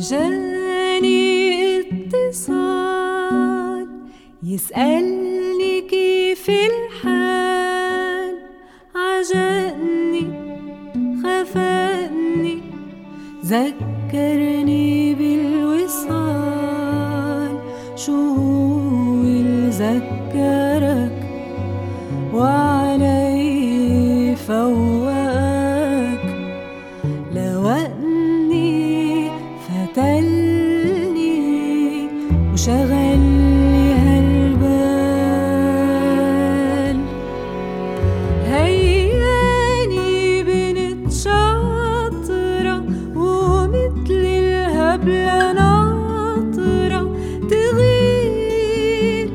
جاني اتصال يسألني كيف الحال، عجقني خفقني ذكرني بالوصال. شو هو اللي ذكرك وعلي فوقك؟ لوقني فتلني وشغلني هالبال. هياني بنت شاطرة ومثل الهبلة ناطرة، تغير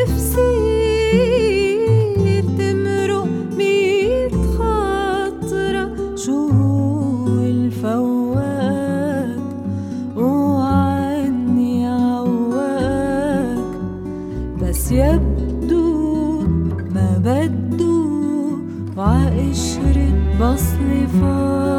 تفسير تمرق 100 خاطرة. شو هو الفواك وعني عواك؟ بس يبدو ما بدو وعقشرة بصلي فات.